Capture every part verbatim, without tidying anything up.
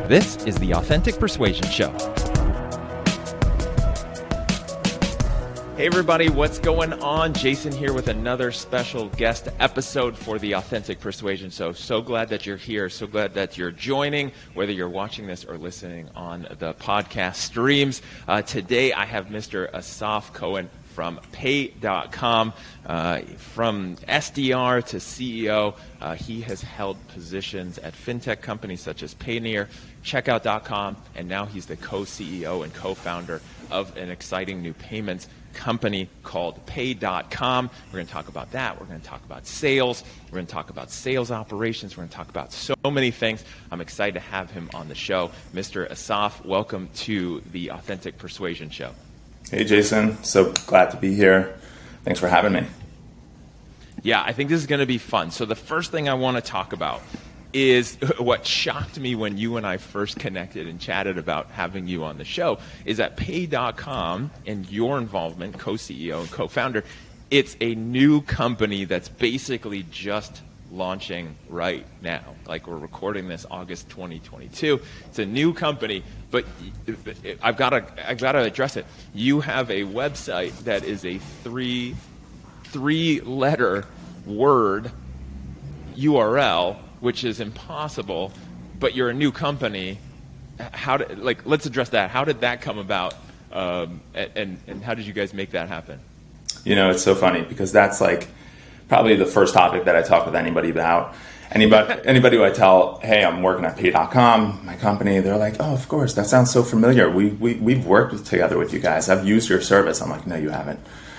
This is the Authentic Persuasion Show. Hey everybody, what's going on? Jason here with another special guest episode for the Authentic Persuasion Show. So glad that you're here. So glad that you're joining, whether you're watching this or listening on the podcast streams. Uh, today I have Mister Asaf Cohen from Pay dot com. Uh, from S D R to C E O, uh, he has held positions at fintech companies such as Payoneer, Checkout dot com, and now he's the co-C E O and co-founder of an exciting new payments company called Pay dot com. We're going to talk about that. We're going to talk about sales. We're going to talk about sales operations. We're going to talk about so many things. I'm excited to have him on the show. Mister Asaf, welcome to the Authentic Persuasion Show. Hey, Jason. So glad to be here. Thanks for having me. Yeah, I think this is going to be fun. So the first thing I want to talk about is what shocked me when you and I first connected and chatted about having you on the show is that Pay dot com and your involvement, co-C E O and co-founder, it's a new company that's basically just launching right now. Like we're recording this August twenty twenty-two. It's a new company, but I've got to I've got to address it. You have a website that is a three three letter word U R L, which is impossible, but you're a new company. How did, like, let's address that. How did that come about, um, and, and how did you guys make that happen? You know, it's so funny because that's like probably the first topic that I talk with anybody about. Anybody, anybody who I tell, hey, I'm working at Pay dot com, my company, they're like, oh, of course, that sounds so familiar. We, we, we've worked with, together with you guys. I've used your service. I'm like, no, you haven't.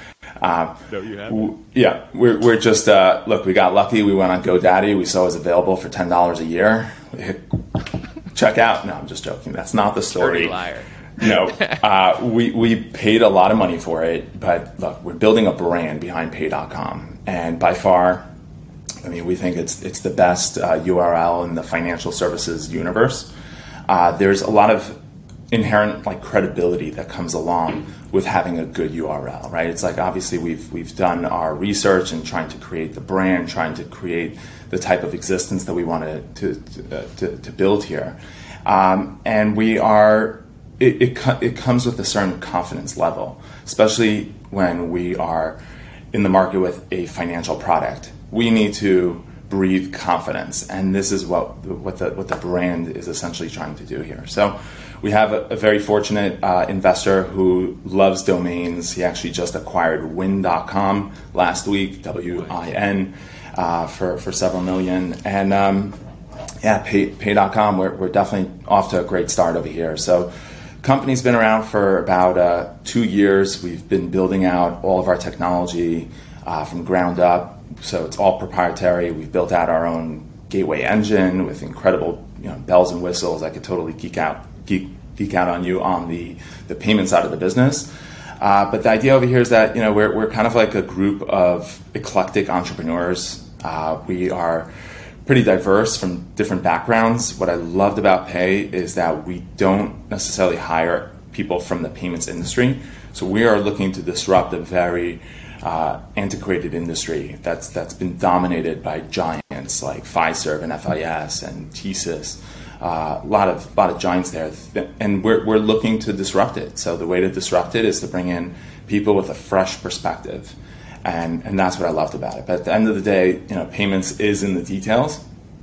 Uh, no, you haven't. W- yeah, we're, we're just, uh, look, we got lucky. We went on GoDaddy. We saw it was available for ten dollars a year. We hit check out. No, I'm just joking. That's not the story. Dirty liar. No, uh, we, we paid a lot of money for it, but look, we're building a brand behind Pay dot com, and by far, I mean, we think it's it's the best uh, U R L in the financial services universe. Uh, there's a lot of inherent like credibility that comes along with having a good U R L, right? It's like obviously we've we've done our research and trying to create the brand, trying to create the type of existence that we wanted to to, uh, to, to build here, um, and we are. It, it it comes with a certain confidence level, especially when we are in the market with a financial product. We need to breathe confidence, and this is what what the what the brand is essentially trying to do here. So we have a, a very fortunate uh, investor who loves domains. He actually just acquired win dot com last week, W I N, uh, for for several million, and um, yeah, Pay, Pay dot com. We're we're definitely off to a great start over here. So. Company's been around for about uh, two years. We've been building out all of our technology uh, from ground up, so it's all proprietary. We've built out our own gateway engine with incredible, you know, bells and whistles. I could totally geek out, geek, geek out on you on the, the payment side of the business. Uh, but the idea over here is that, you know, we're we're kind of like a group of eclectic entrepreneurs. Uh, we are pretty diverse from different backgrounds. What I loved about Pay is that we don't necessarily hire people from the payments industry. So we are looking to disrupt a very uh, antiquated industry that's that's been dominated by giants like Fiserv and F I S and TSYS. Uh, a lot of lot of giants there, and we're we're looking to disrupt it. So the way to disrupt it is to bring in people with a fresh perspective. And and that's what I loved about it. But at the end of the day, you know, payments is in the details.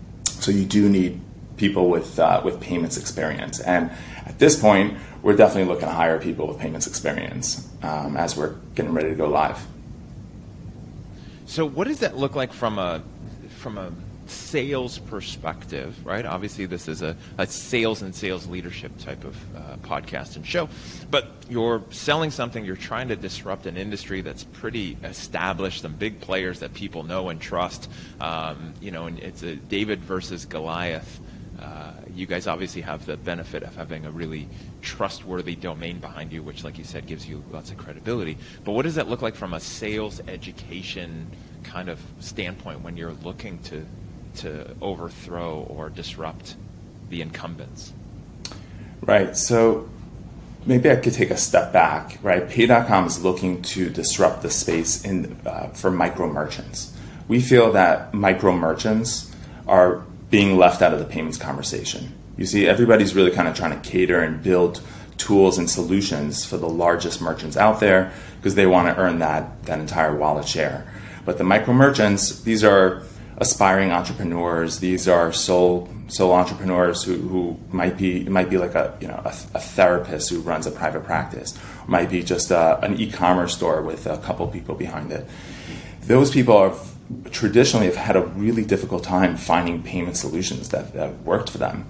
So you do need people with uh, with payments experience. And at this point, we're definitely looking to hire people with payments experience um, as we're getting ready to go live. So what does that look like from a from a sales perspective, right? Obviously, this is a, a sales and sales leadership type of uh, podcast and show, but you're selling something, you're trying to disrupt an industry that's pretty established, some big players that people know and trust, um, you know, and it's a David versus Goliath. Uh, you guys obviously have the benefit of having a really trustworthy domain behind you, which, like you said, gives you lots of credibility. But what does that look like from a sales education kind of standpoint when you're looking to to overthrow or disrupt the incumbents? Right. So maybe I could take a step back, right? Pay dot com is looking to disrupt the space in uh, for micro merchants. We feel that micro merchants are being left out of the payments conversation. You see, everybody's really kind of trying to cater and build tools and solutions for the largest merchants out there because they want to earn that, that entire wallet share. But the micro merchants, these are aspiring entrepreneurs. These are sole sole entrepreneurs who, who might be it might be like a you know a, a therapist who runs a private practice, or might be just a, an e-commerce store with a couple people behind it. Those people are traditionally have had a really difficult time finding payment solutions that, that worked for them.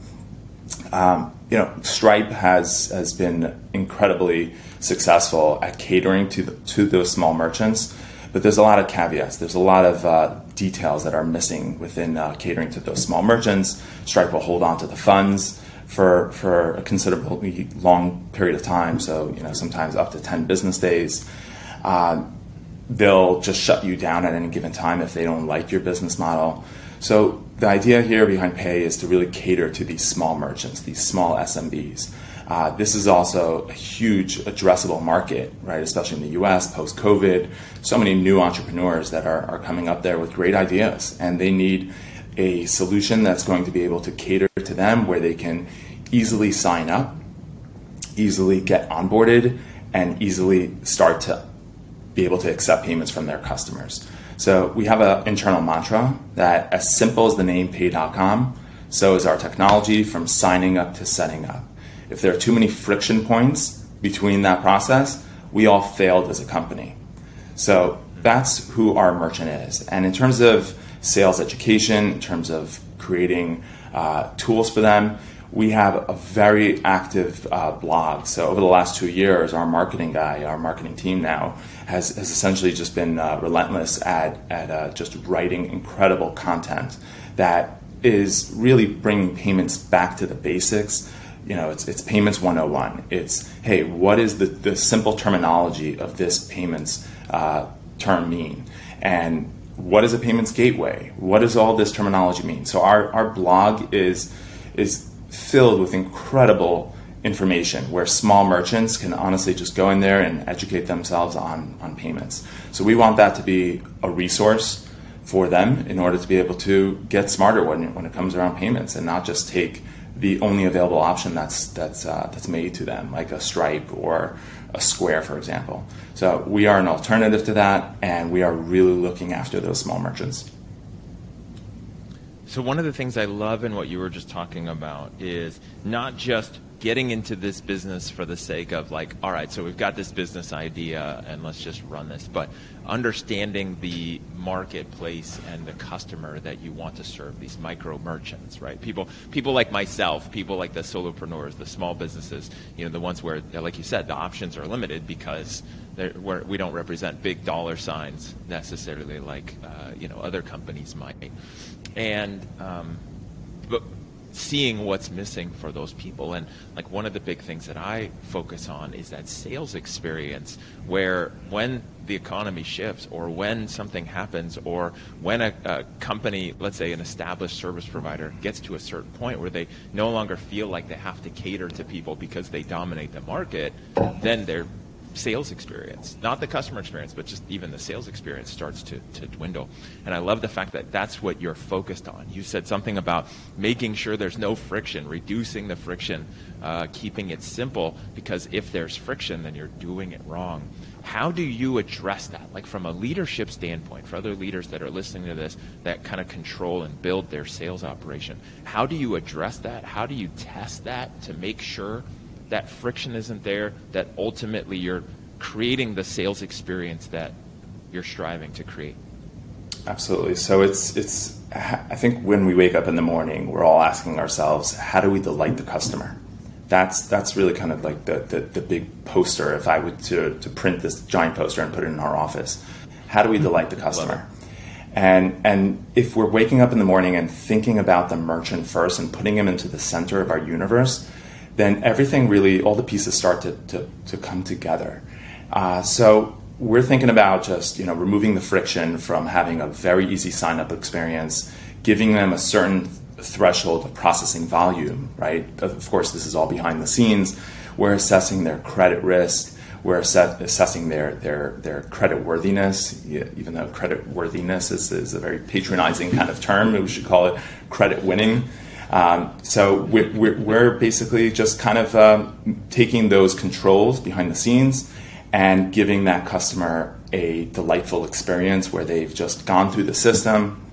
Um, you know, Stripe has has been incredibly successful at catering to the, to those small merchants. But there's a lot of caveats. There's a lot of uh, details that are missing within uh, catering to those small merchants. Stripe will hold on to the funds for for a considerably long period of time. So, you know, sometimes up to ten business days. Uh, they'll just shut you down at any given time if they don't like your business model. So the idea here behind Pay is to really cater to these small merchants, these small S M Bs. Uh, this is also a huge addressable market, right? Especially in the U S post-COVID. So many new entrepreneurs that are, are coming up there with great ideas, and they need a solution that's going to be able to cater to them, where they can easily sign up, easily get onboarded, and easily start to be able to accept payments from their customers. So we have an internal mantra that as simple as the name pay dot com, so is our technology from signing up to setting up. If there are too many friction points between that process, we all failed as a company. So that's who our merchant is. And in terms of sales education, in terms of creating uh, tools for them, we have a very active uh, blog. So over the last two years, our marketing guy, our marketing team now, has, has essentially just been uh, relentless at, at uh, just writing incredible content that is really bringing payments back to the basics. You know, it's it's payments one oh one. It's, hey, what is the, the simple terminology of this payments uh, term mean? And what is a payments gateway? What does all this terminology mean? So our, our blog is is filled with incredible information where small merchants can honestly just go in there and educate themselves on, on payments. So we want that to be a resource for them in order to be able to get smarter when, when it comes around payments, and not just take the only available option that's that's uh, that's made to them, like a Stripe or a Square, for example. So we are an alternative to that, and we are really looking after those small merchants. So one of the things I love in what you were just talking about is not just getting into this business for the sake of like, all right, so we've got this business idea and let's just run this, but understanding the marketplace and the customer that you want to serve, these micro merchants, right? People people like myself, people like the solopreneurs, the small businesses, you know, the ones where, like you said, the options are limited because we're, we don't represent big dollar signs necessarily like, uh, you know, other companies might. And, um, but seeing what's missing for those people. And like one of the big things that I focus on is that sales experience, where when the economy shifts or when something happens or when a, a company, let's say an established service provider, gets to a certain point where they no longer feel like they have to cater to people because they dominate the market, then their sales experience, not the customer experience, but just even the sales experience starts to, to dwindle. And I love the fact that that's what you're focused on. You said something about making sure there's no friction, reducing the friction, uh, keeping it simple, because if there's friction, then you're doing it wrong. How do you address that? Like from a leadership standpoint, for other leaders that are listening to this, that kind of control and build their sales operation, how do you address that? How do you test that to make sure that friction isn't there, that ultimately you're creating the sales experience that you're striving to create? Absolutely. So it's it's. I think when we wake up in the morning, we're all asking ourselves, how do we delight the customer? That's that's really kind of like the, the, the big poster. If I were to, to print this giant poster and put it in our office, how do we delight the customer? And and if we're waking up in the morning and thinking about the merchant first and putting him into the center of our universe, then everything really, all the pieces start to, to, to come together. Uh, so we're thinking about just, you know, removing the friction from having a very easy sign-up experience, giving them a certain threshold of processing volume, right? Of course, this is all behind the scenes. We're assessing their credit risk. we're assess- assessing their, their, their credit worthiness, even though credit worthiness is, is a very patronizing kind of term. We should call it credit winning. Um, so we're, we're basically just kind of um, taking those controls behind the scenes and giving that customer a delightful experience where they've just gone through the system,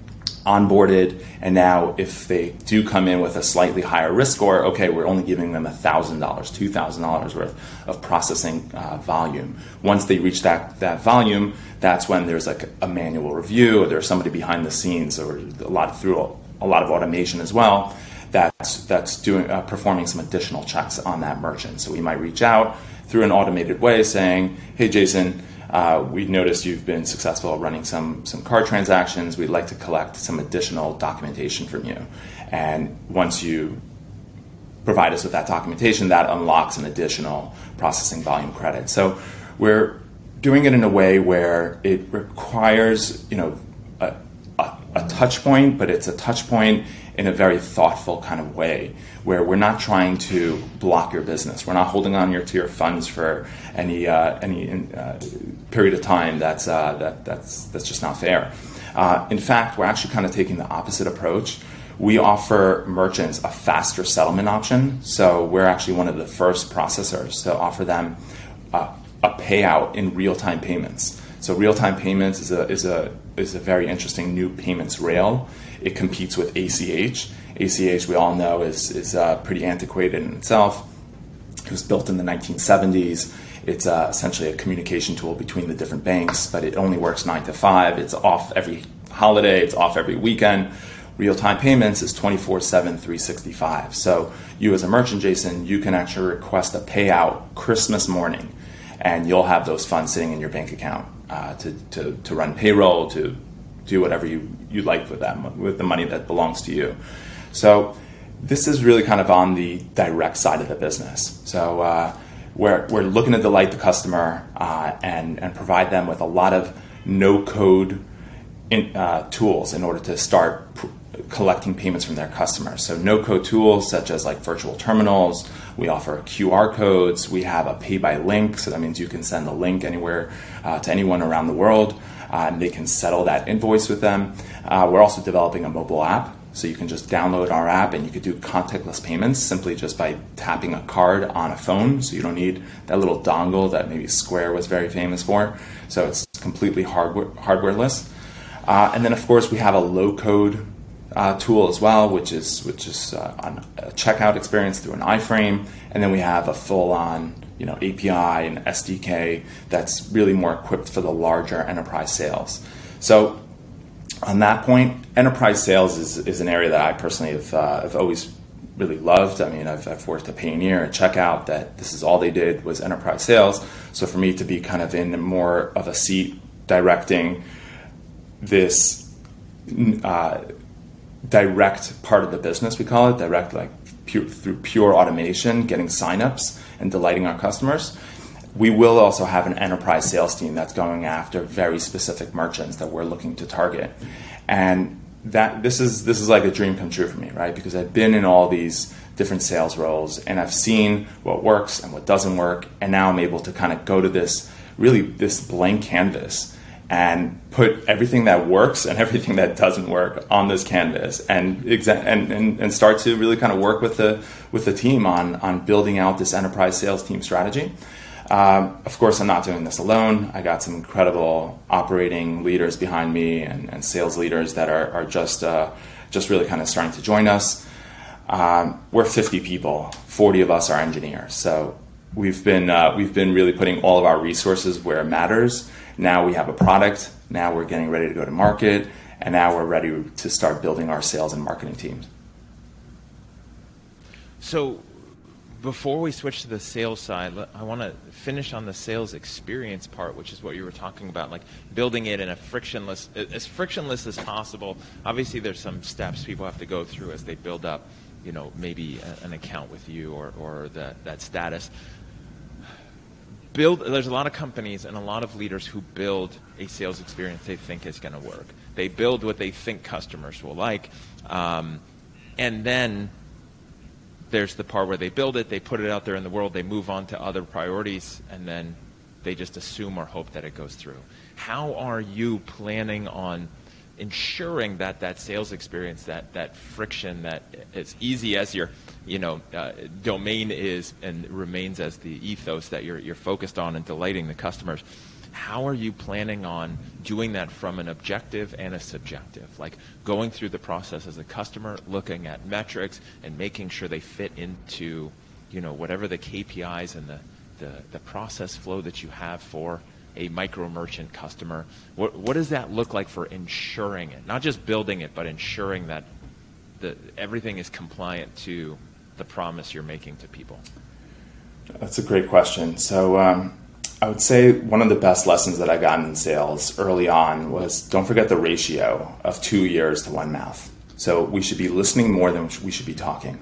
onboarded, and now if they do come in with a slightly higher risk score, okay, we're only giving them one thousand dollars, two thousand dollars worth of processing uh, volume. Once they reach that, that volume, that's when there's like a manual review, or there's somebody behind the scenes, or a lot through a, a lot of automation as well, that's that's doing uh, performing some additional checks on that merchant. So we might reach out through an automated way saying, hey, Jason, Uh, we noticed you've been successful at running some some card transactions. We'd like to collect some additional documentation from you. And once you provide us with that documentation, that unlocks an additional processing volume credit. So we're doing it in a way where it requires, you know, a, a, a touch point, but it's a touch point in a very thoughtful kind of way, where we're not trying to block your business. We're not holding on your, to your funds for any uh, any uh, period of time. That's uh, that that's that's just not fair. Uh, in fact, we're actually kind of taking the opposite approach. We offer merchants a faster settlement option. So we're actually one of the first processors to offer them uh, a payout in real-time payments. So real-time payments is a is a is a very interesting new payments rail. It competes with A C H. A C H, we all know, is is uh, pretty antiquated in itself. It was built in the nineteen seventies. It's uh, essentially a communication tool between the different banks, but it only works nine to five. It's off every holiday. It's off every weekend. Real-time payments is twenty-four seven, three sixty-five. So you as a merchant, Jason, you can actually request a payout Christmas morning, and you'll have those funds sitting in your bank account uh, to, to, to run payroll, to do whatever you, you like with that, with the money that belongs to you. So this is really kind of on the direct side of the business. So uh, we're, we're looking to delight the customer uh, and, and provide them with a lot of no-code in, uh, tools in order to start pr- collecting payments from their customers. So no-code tools such as like virtual terminals. We offer Q R codes. We have a pay-by-link, so that means you can send a link anywhere uh, to anyone around the world. Uh, and they can settle that invoice with them. Uh, we're also developing a mobile app, so you can just download our app and you could do contactless payments simply just by tapping a card on a phone. So you don't need that little dongle that maybe Square was very famous for. So it's completely hardware hardwareless. Uh, and then of course we have a low-code uh, tool as well, which is which is uh, on a checkout experience through an iframe. And then we have a full-on, you know, A P I and S D K that's really more equipped for the larger enterprise sales. So on that point, enterprise sales is, is an area that I personally have, uh, have always really loved. I mean, I've, I've worked at Payoneer and Checkout, that this is all they did was enterprise sales. So for me to be kind of in more of a seat directing this uh, direct part of the business, we call it, direct, like pure, through pure automation, getting signups and delighting our customers. We will also have an enterprise sales team that's going after very specific merchants that we're looking to target. And that this is this is like a dream come true for me, right? Because I've been in all these different sales roles and I've seen what works and what doesn't work. And now I'm able to kind of go to this, really this blank canvas and put everything that works and everything that doesn't work on this canvas, and exa- and, and and start to really kind of work with the with the team on on building out this enterprise sales team strategy. Um, of course, I'm not doing this alone. I got some incredible operating leaders behind me and, and sales leaders that are are just uh, just really kind of starting to join us. Um, we're fifty people, forty of us are engineers, so we've been uh, we've been really putting all of our resources where it matters. Now we have a product, now we're getting ready to go to market, and now we're ready to start building our sales and marketing teams. So before we switch to the sales side, I want to finish on the sales experience part, which is what you were talking about, like building it in a frictionless, as frictionless as possible. Obviously, there's some steps people have to go through as they build up, you know, maybe a, an account with you or, or that, that status. Build, there's a lot of companies and a lot of leaders who build a sales experience they think is going to work. They build what they think customers will like, um, and then there's the part where they build it, they put it out there in the world, they move on to other priorities, and then they just assume or hope that it goes through. How are you planning on ensuring that that sales experience, that that friction, that as easy as your you know uh, domain is and remains as the ethos that you're you're focused on and delighting the customers, how are you planning on doing that from an objective and a subjective, like going through the process as a customer, looking at metrics and making sure they fit into you know whatever the K P Is and the the, the process flow that you have for a micro merchant customer? What, what does that look like for ensuring it? Not just building it, but ensuring that the, everything is compliant to the promise you're making to people? That's a great question. So um, I would say one of the best lessons that I got in sales early on was don't forget the ratio of two ears to one mouth. So we should be listening more than we should be talking.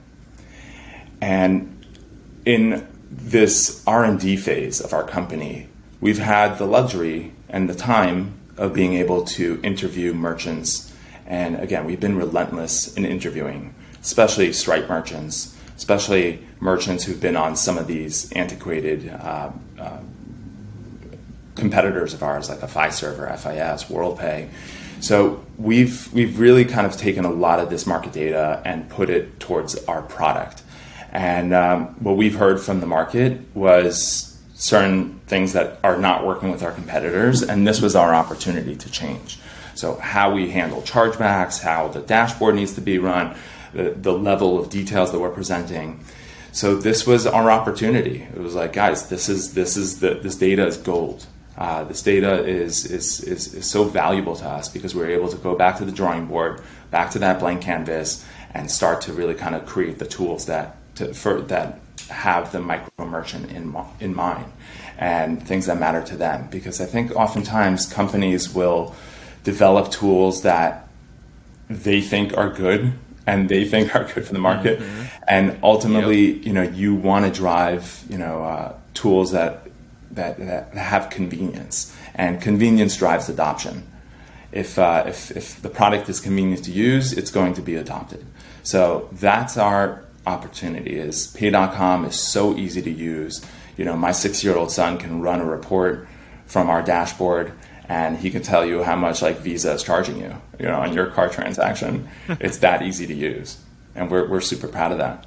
And in this R and D phase of our company, we've had the luxury and the time of being able to interview merchants. And again, we've been relentless in interviewing, especially Stripe merchants, especially merchants who've been on some of these antiquated uh, uh, competitors of ours, like a Fiserv or F I S, WorldPay. So we've we've really kind of taken a lot of this market data and put it towards our product. And um, what we've heard from the market was certain things that are not working with our competitors, and this was our opportunity to change. So how we handle chargebacks, how the dashboard needs to be run, the, the level of details that we're presenting. So this was our opportunity. It was like, guys, this is this is the this data is gold. Uh, this data is, is is is so valuable to us because we're able to go back to the drawing board, back to that blank canvas, and start to really kind of create the tools that to, for that. have the micro merchant in in mind and things that matter to them, because I think oftentimes companies will develop tools that they think are good and they think are good for the market, mm-hmm. and ultimately, yep. you know, you want to drive, you know, uh, tools that, that that have convenience, and convenience drives adoption. If uh, if if the product is convenient to use, it's going to be adopted. So that's our opportunity. Is Pay dot com is so easy to use. You know, my six-year-old son can run a report from our dashboard, and he can tell you how much like Visa is charging you, you know, on your card transaction. It's that easy to use, and we're we're super proud of that.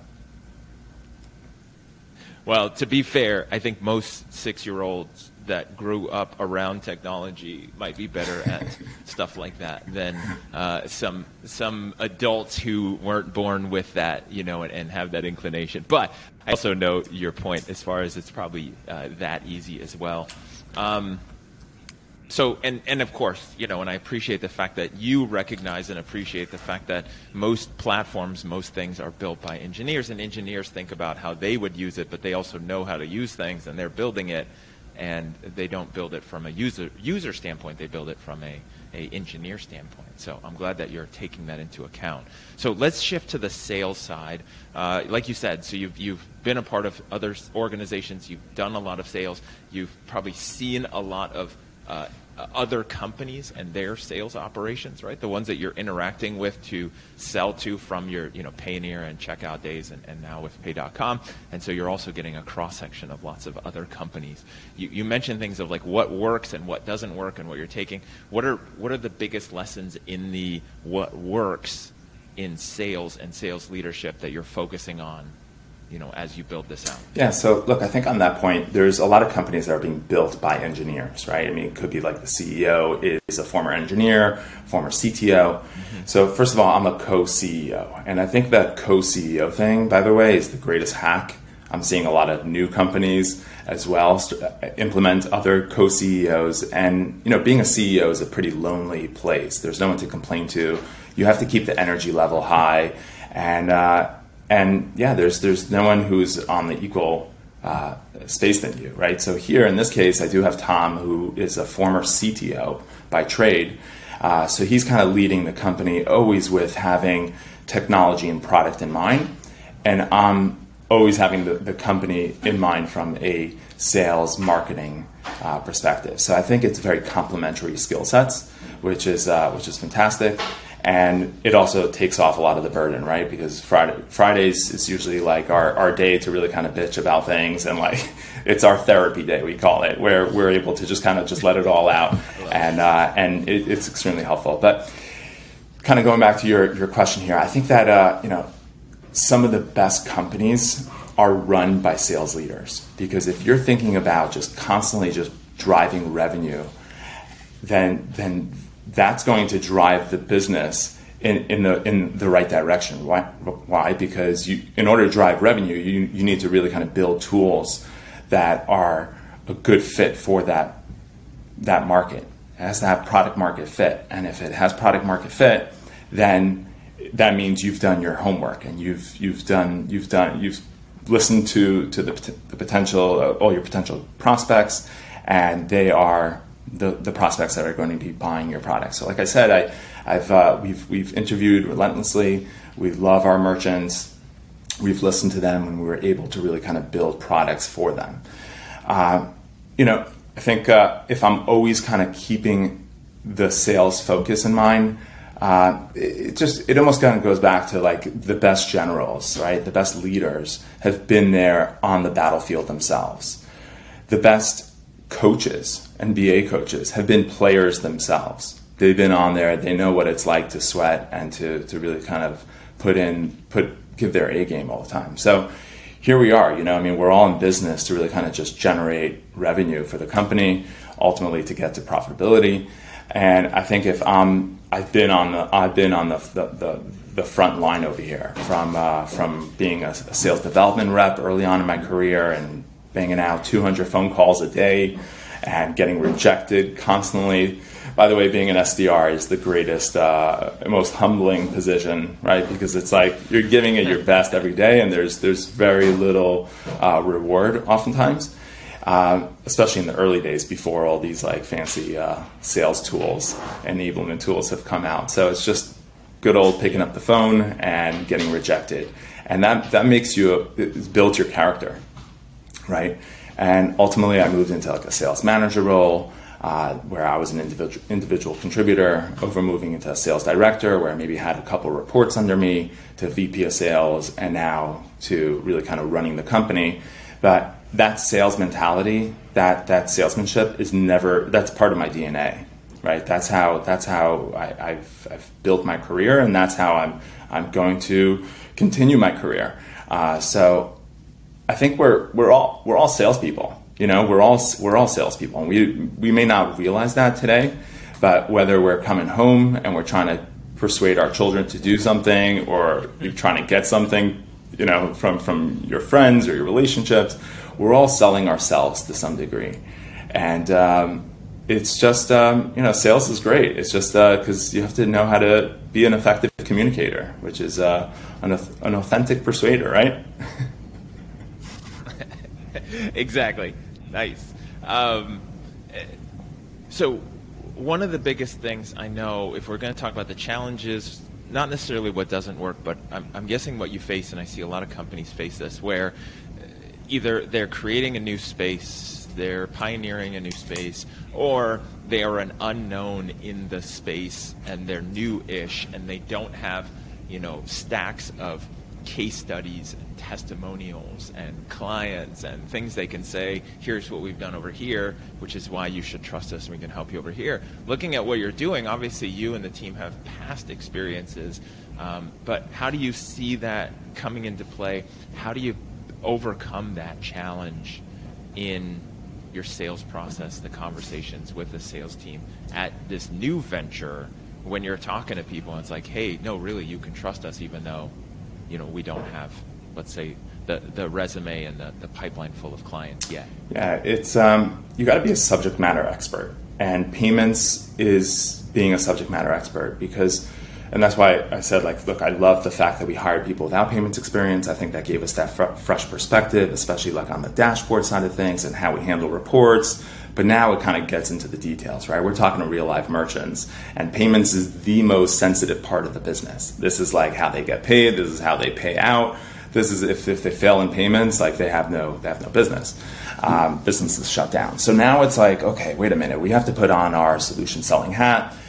Well, to be fair, I think most six-year-olds that grew up around technology might be better at stuff like that than uh, some some adults who weren't born with that, you know, and, and have that inclination. But I also know your point as far as it's probably uh, that easy as well. Um, so, and, and of course, you know, and I appreciate the fact that you recognize and appreciate the fact that most platforms, most things are built by engineers, and engineers think about how they would use it, but they also know how to use things, and they're building it. And they don't build it from a user user standpoint. They build it from a, a engineer standpoint. So I'm glad that you're taking that into account. So let's shift to the sales side. Uh, like you said, so you've you've been a part of other organizations. You've done a lot of sales. You've probably seen a lot of uh, other companies and their sales operations, right? The ones that you're interacting with to sell to from your, you know, Payoneer and Checkout days, and, and now with Pay dot com. And so you're also getting a cross-section of lots of other companies. You, you mentioned things of like what works and what doesn't work and what you're taking. What are what are the biggest lessons in the what works in sales and sales leadership that you're focusing on, you know, as you build this out? Yeah, so look, I think on that point, there's a lot of companies that are being built by engineers, right? I mean, it could be like the C E O is a former engineer, former C T O. Mm-hmm. So first of all, I'm a co-C E O. And I think that co-C E O thing, by the way, is the greatest hack. I'm seeing a lot of new companies as well implement other co-C E Os. And, you know, being a C E O is a pretty lonely place. There's no one to complain to. You have to keep the energy level high. And, uh, And yeah, there's there's no one who's on the equal uh, space than you, right? So here in this case, I do have Tom, who is a former C T O by trade. Uh, so he's kind of leading the company, always with having technology and product in mind. And I'm always having the, the company in mind from a sales marketing uh, perspective. So I think it's very complementary skill sets, which is uh, which is fantastic. And it also takes off a lot of the burden, right? Because Friday, Fridays is usually like our, our day to really kind of bitch about things, and like it's our therapy day, we call it, where we're able to just kind of just let it all out, and uh, and it, it's extremely helpful. But kind of going back to your, your question here, I think that uh, you know some of the best companies are run by sales leaders, because if you're thinking about just constantly just driving revenue, then then that's going to drive the business in, in the in the right direction. Why? Why? Because you, in order to drive revenue, you you need to really kind of build tools that are a good fit for that that market. It has to have product market fit, and if it has product market fit, then that means you've done your homework, and you've you've done you've done you've listened to to the, the potential uh, all your potential prospects, and they are the, the prospects that are going to be buying your product. So like I said, I, I've uh, we've we've interviewed relentlessly. We love our merchants. We've listened to them, and we were able to really kind of build products for them. Uh, you know, I think uh, if I'm always kind of keeping the sales focus in mind, uh, it just it almost kind of goes back to like the best generals, right? The best leaders have been there on the battlefield themselves. The best coaches, N B A coaches, have been players themselves. They've been on there. They know what it's like to sweat and to to really kind of put in put give their A game all the time. So here we are. You know, I mean, we're all in business to really kind of just generate revenue for the company, ultimately to get to profitability. And I think if I'm I've been on the I've been on the the, the, the front line over here from uh, from being a, a sales development rep early on in my career and banging out two hundred phone calls a day and getting rejected constantly. By the way, being an S D R is the greatest, uh, most humbling position, right? Because it's like you're giving it your best every day, and there's there's very little uh, reward oftentimes, uh, especially in the early days before all these like fancy uh, sales tools, enablement tools have come out. So it's just good old picking up the phone and getting rejected, and that that makes you it builds your character. Right, and ultimately, I moved into like a sales manager role, uh, where I was an individual individual contributor. Over moving into a sales director, where I maybe had a couple reports under me, to V P of sales, and now to really kind of running the company. But that sales mentality, that that salesmanship, is never. That's part of my D N A. Right. That's how that's how I, I've I've built my career, and that's how I'm I'm going to continue my career. Uh, so. I think we're we're all we're all salespeople. You know, we're all we're all salespeople, and we we may not realize that today, but whether we're coming home and we're trying to persuade our children to do something, or you're trying to get something, you know, from from your friends or your relationships, we're all selling ourselves to some degree, and um, it's just um, you know, sales is great. It's just because uh, you have to know how to be an effective communicator, which is uh, an an authentic persuader, right? Exactly. Nice. Um, so one of the biggest things I know, if we're going to talk about the challenges, not necessarily what doesn't work, but I'm, I'm guessing what you face, and I see a lot of companies face this, where either they're creating a new space, they're pioneering a new space, or they are an unknown in the space and they're new-ish and they don't have, you know, stacks of case studies and testimonials and clients and things they can say, here's what we've done over here, which is why you should trust us and we can help you over here. Looking at what you're doing, obviously you and the team have past experiences, um, but how do you see that coming into play? How do you overcome that challenge in your sales process, the conversations with the sales team at this new venture when you're talking to people and it's like, hey, no, really, you can trust us even though you know, we don't have, let's say, the, the resume and the, the pipeline full of clients yet? Yeah, it's um, you got to be a subject matter expert, and payments is being a subject matter expert because, and that's why I said, like, look, I love the fact that we hired people without payments experience. I think that gave us that fr- fresh perspective, especially like on the dashboard side of things and how we handle reports. But now it kind of gets into the details, right? We're talking to real life merchants, and payments is the most sensitive part of the business. This is like how they get paid. This is how they pay out. This is if, if they fail in payments, like they have no they have no business. Um, business is shut down. So now it's like, okay, wait a minute. We have to put on our solution selling hat,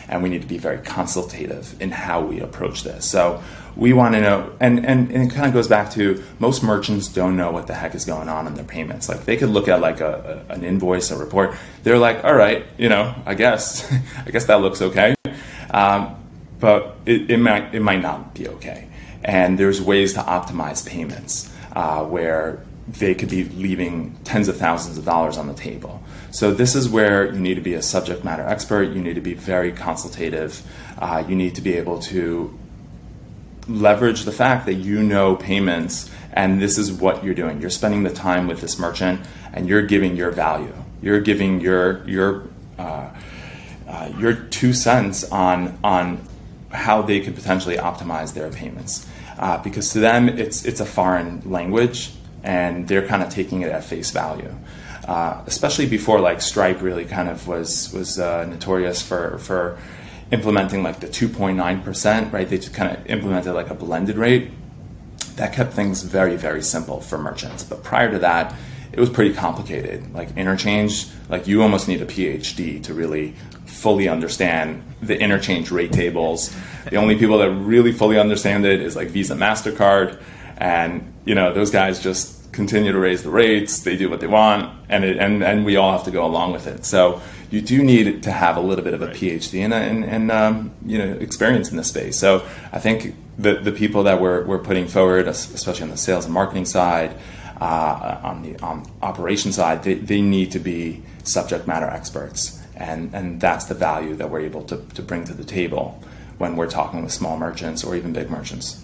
and we need to be very consultative in how we approach this. So we want to know, and, and, and it kind of goes back to most merchants don't know what the heck is going on in their payments. Like they could look at like a, a an invoice, a report. They're like, all right, you know, I guess, I guess that looks okay, um, but it, it might it might not be okay. And there's ways to optimize payments uh, where they could be leaving tens of thousands of dollars on the table. So this is where you need to be a subject matter expert. You need to be very consultative. Uh, you need to be able to leverage the fact that you know payments and this is what you're doing. You're spending the time with this merchant and you're giving your value. You're giving your your uh, uh, your two cents on on how they could potentially optimize their payments. Uh, because to them it's it's a foreign language and they're kind of taking it at face value. Uh, especially before like Stripe really kind of was was uh, notorious for for implementing like the two point nine percent, right? They just kind of implemented like a blended rate. That kept things very, very simple for merchants. But prior to that, it was pretty complicated. Like interchange, like you almost need a P H D to really fully understand the interchange rate tables. The only people that really fully understand it is like Visa, MasterCard. And, you know, those guys just continue to raise the rates. They do what they want. And it, and, and we all have to go along with it. So you do need to have a little bit of a P H D and, and, and um, you know, experience in this space. So I think the, the people that we're, we're putting forward, especially on the sales and marketing side, uh, on the on operation side, they, they need to be subject matter experts. And, and that's the value that we're able to, to bring to the table when we're talking with small merchants or even big merchants.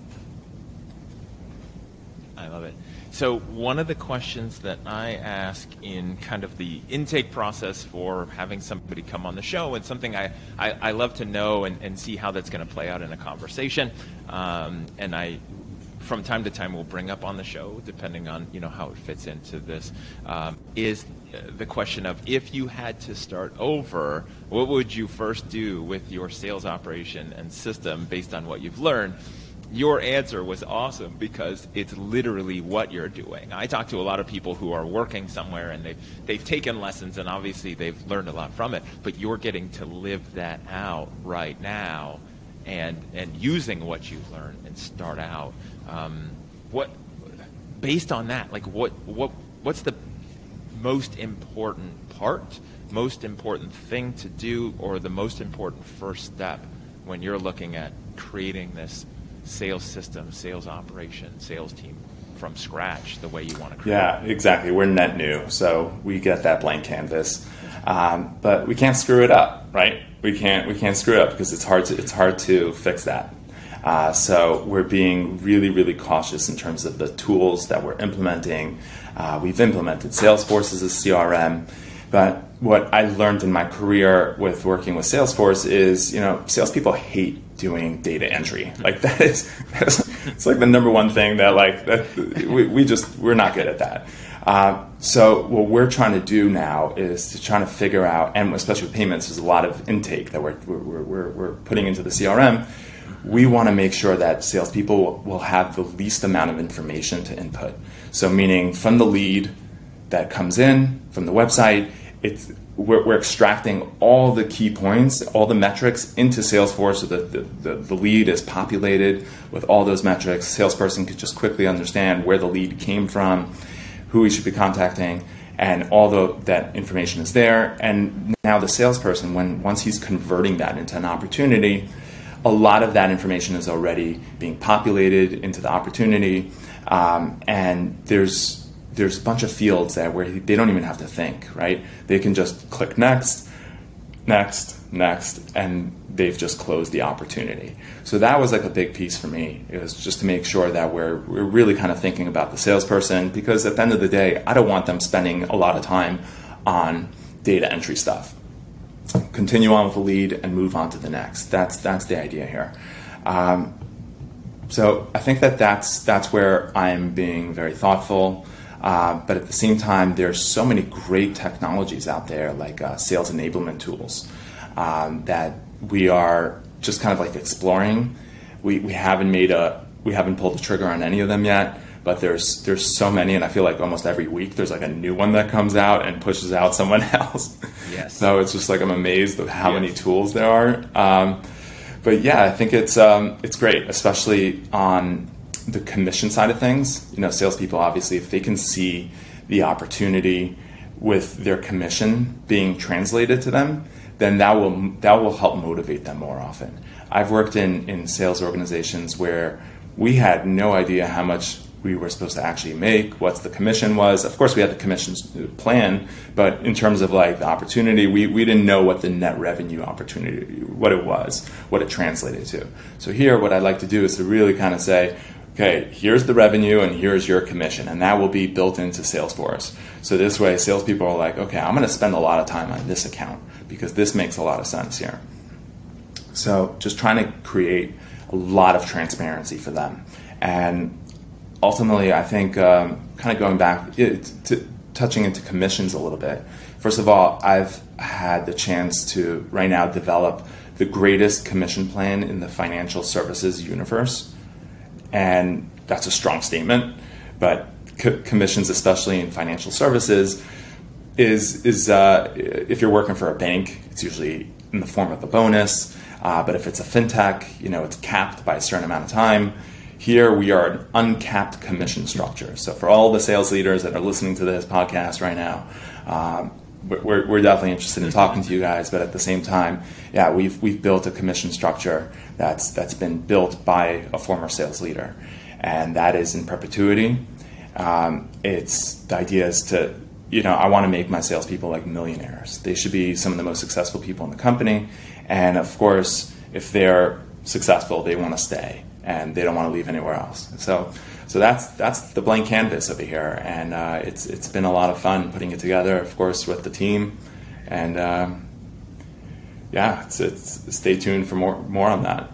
I love it. So one of the questions that I ask in kind of the intake process for having somebody come on the show, and something I, I, I love to know and, and see how that's going to play out in a conversation, um, and I from time to time will bring up on the show, depending on you know how it fits into this, um, is the question of if you had to start over, what would you first do with your sales operation and system based on what you've learned? Your answer was awesome because it's literally what you're doing. I talk to a lot of people who are working somewhere and they've, they've taken lessons and obviously they've learned a lot from it, but you're getting to live that out right now and and using what you've learned and start out. Um, what, based on that, like what what what's the most important part, most important thing to do, or the most important first step when you're looking at creating this sales system, sales operation, sales team from scratch the way you want to create? Yeah, exactly. We're net new, so we get that blank canvas, um, but we can't screw it up, right? We can't we can't screw it up because it's hard to it's hard to fix that. Uh, so we're being really really cautious in terms of the tools that we're implementing. Uh, we've implemented Salesforce as a C R M. But what I learned in my career with working with Salesforce is, you know, salespeople hate doing data entry. Like that is, that's, it's like the number one thing that like that we, we just we're not good at that. Uh, so what we're trying to do now is to try to figure out, and especially with payments, there's a lot of intake that we're we're we're, we're putting into the C R M. We want to make sure that salespeople will have the least amount of information to input. So meaning from the lead that comes in from the website. It's, we're, we're extracting all the key points, all the metrics into Salesforce so that the, the, the lead is populated with all those metrics. Salesperson could just quickly understand where the lead came from, who he should be contacting, and all the, that information is there. And now the salesperson, when once he's converting that into an opportunity, a lot of that information is already being populated into the opportunity, um, and there's there's a bunch of fields that where they don't even have to think, right? They can just click next, next, next, and they've just closed the opportunity. So that was like a big piece for me. It was just to make sure that we're we're really kind of thinking about the salesperson, because at the end of the day, I don't want them spending a lot of time on data entry stuff. Continue on with the lead and move on to the next. That's that's the idea here. Um, so I think that that's that's where I'm being very thoughtful. Uh, but at the same time, there's so many great technologies out there, like uh, sales enablement tools, um, that we are just kind of like exploring. We we haven't made a we haven't pulled the trigger on any of them yet, but there's there's so many, and I feel like almost every week there's like a new one that comes out and pushes out someone else. Yes. So it's just like I'm amazed at how yes. many tools there are. Um, but yeah, I think it's um, it's great, especially on the commission side of things. You know, salespeople, obviously, if they can see the opportunity with their commission being translated to them, then that will that will help motivate them more often. I've worked in, in sales organizations where we had no idea how much we were supposed to actually make, what the commission was. Of course, we had the commission plan, but in terms of like the opportunity, we, we didn't know what the net revenue opportunity, what it was, what it translated to. So here, what I'd like to do is to really kind of say, okay, here's the revenue and here's your commission, and that will be built into Salesforce. So this way, salespeople are like, okay, I'm going to spend a lot of time on this account because this makes a lot of sense here. So just trying to create a lot of transparency for them. And ultimately, I think um, kind of going back, it, to, touching into commissions a little bit. First of all, I've had the chance to right now develop the greatest commission plan in the financial services universe. And that's a strong statement, but co- commissions, especially in financial services, is is uh, if you're working for a bank, it's usually in the form of a bonus. Uh, but if it's a fintech, you know, it's capped by a certain amount of time. Here we are an uncapped commission structure. So for all the sales leaders that are listening to this podcast right now, um, we're, we're definitely interested in talking to you guys. But at the same time, yeah, we've we've built a commission structure that's that's been built by a former sales leader, and that is in perpetuity. Um, it's the idea is to, you know, I want to make my salespeople like millionaires. They should be some of the most successful people in the company. And of course, if they're successful, they want to stay and they don't want to leave anywhere else. So, so that's that's the blank canvas over here, and uh, it's it's been a lot of fun putting it together. Of course, with the team, and uh, yeah, it's, it's stay tuned for more more on that.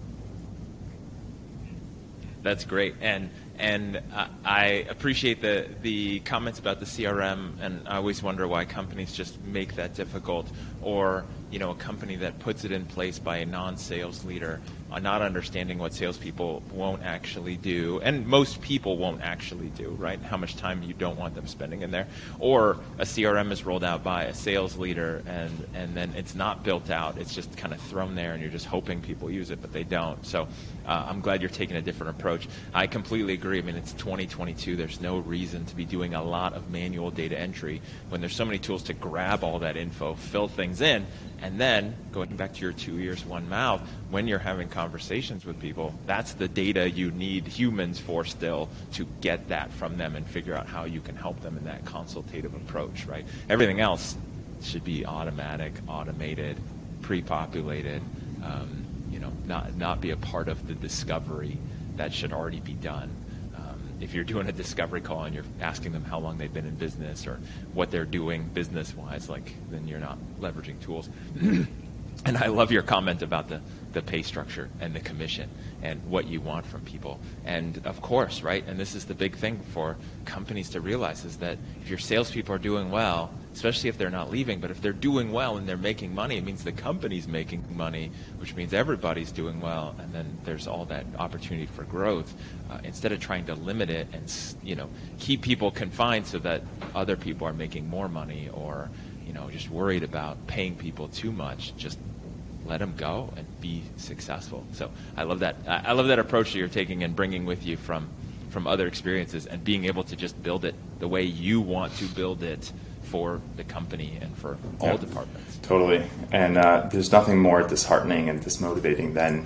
That's great, and and uh, I appreciate the the comments about the C R M, and I always wonder why companies just make that difficult, or you know, a company that puts it in place by a non-sales leader, uh, not understanding what salespeople won't actually do, and most people won't actually do, right? How much time you don't want them spending in there, or a C R M is rolled out by a sales leader, and and then it's not built out; it's just kind of thrown there, and you're just hoping people use it, but they don't. So uh, I'm glad you're taking a different approach. I completely agree. I mean, it's twenty twenty-two. There's no reason to be doing a lot of manual data entry when there's so many tools to grab all that info, fill things in. And then, going back to your two ears, one mouth, when you're having conversations with people, that's the data you need humans for still to get that from them and figure out how you can help them in that consultative approach, right? Everything else should be automatic, automated, pre-populated, um, you know, not, not be a part of the discovery that should already be done. If you're doing a discovery call and you're asking them how long they've been in business or what they're doing business-wise, like, then you're not leveraging tools. And I love your comment about the, the pay structure and the commission and what you want from people. And of course, right, and this is the big thing for companies to realize is that if your salespeople are doing well, especially if they're not leaving, but if they're doing well and they're making money, it means the company's making money, which means everybody's doing well, and then there's all that opportunity for growth. Uh, instead of trying to limit it and, you know, keep people confined so that other people are making more money, or, you know, just worried about paying people too much, just let them go and be successful. So I love that. I love that approach that you're taking and bringing with you from from other experiences, and being able to just build it the way you want to build it for the company and for all yeah, departments. Totally. And uh, there's nothing more disheartening and dismotivating than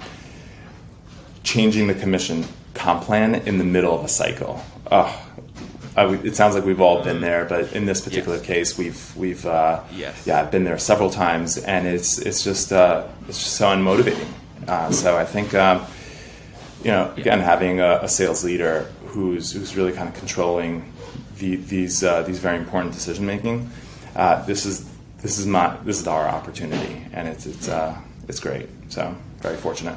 changing the commission comp plan in the middle of a cycle. Oh, I, it sounds like we've all been there, but in this particular yes. case, we've we've uh, yes. yeah been there several times, and it's it's just uh, it's just so unmotivating. Uh, so I think um, you know again yeah. having a, a sales leader who's who's really kind of controlling the, these uh, these very important decision making. Uh, this is this is my this is our opportunity, and it's it's uh, it's great. So very fortunate.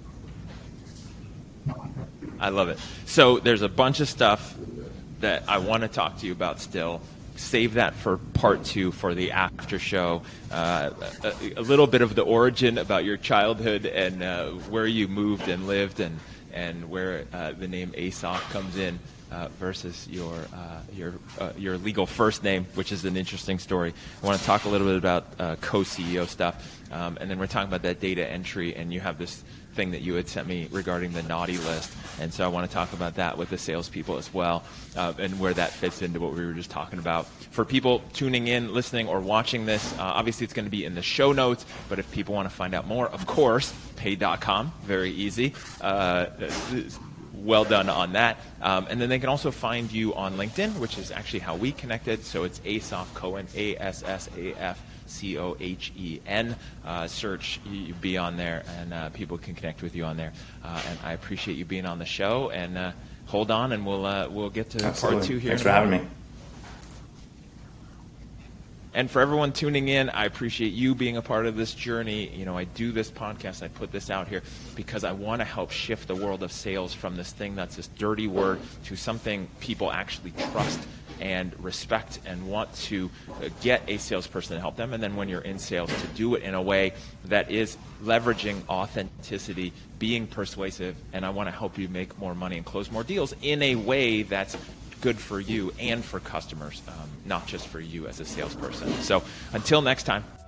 I love it. So there's a bunch of stuff that I want to talk to you about still. Save that for part two for the after show. Uh, a, a little bit of the origin about your childhood and uh, where you moved and lived, and, and where uh, the name Asof comes in. uh, versus your uh, your uh, your legal first name, which is an interesting story. I want to talk a little bit about uh, co-C E O stuff, um, and then we're talking about that data entry, and you have this thing that you had sent me regarding the naughty list, and so I want to talk about that with the salespeople as well, uh, and where that fits into what we were just talking about. For people tuning in, listening, or watching this, uh, obviously it's going to be in the show notes, but if people want to find out more, of course, pay dot com, very easy. Uh, well done on that. Um, and then they can also find you on LinkedIn, which is actually how we connected, so it's Asaph Cohen, A S S A F C O H E N. Uh, search, you be on there, and uh, people can connect with you on there. Uh, and I appreciate you being on the show, and uh, hold on, and we'll uh, we'll get to Absolutely. part two here. Thanks for having me. And for everyone tuning in, I appreciate you being a part of this journey. You know, I do this podcast, I put this out here because I want to help shift the world of sales from this thing that's this dirty word to something people actually trust and respect and want to get a salesperson to help them. And then when you're in sales, to do it in a way that is leveraging authenticity, being persuasive, and I want to help you make more money and close more deals in a way that's good for you and for customers, um, not just for you as a salesperson. So until next time.